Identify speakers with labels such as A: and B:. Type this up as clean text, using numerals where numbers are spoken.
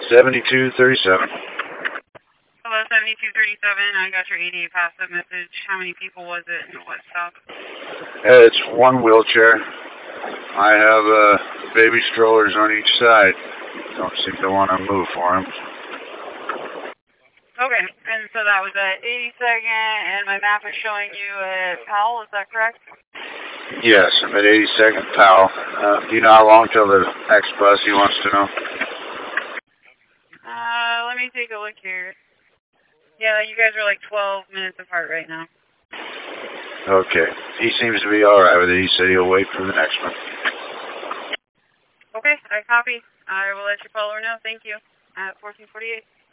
A: 7237.
B: Hello, 7237. I got your 88 passive message. How many people was it and what stop?
A: It's one wheelchair. I have baby strollers on each side. Don't seem to want to move for them.
B: Okay, and so that was at 82nd, and my map is showing you at Powell, is that correct?
A: Yes, I'm at 82nd Powell. Do you know how long till the next bus, he wants to know?
B: Let me take a look here. Yeah, you guys are like 12 minutes apart right now.
A: Okay. He seems to be alright with it. He said he'll wait for the next one.
B: Okay, I copy. I will let your follower know. Thank you. At 1448.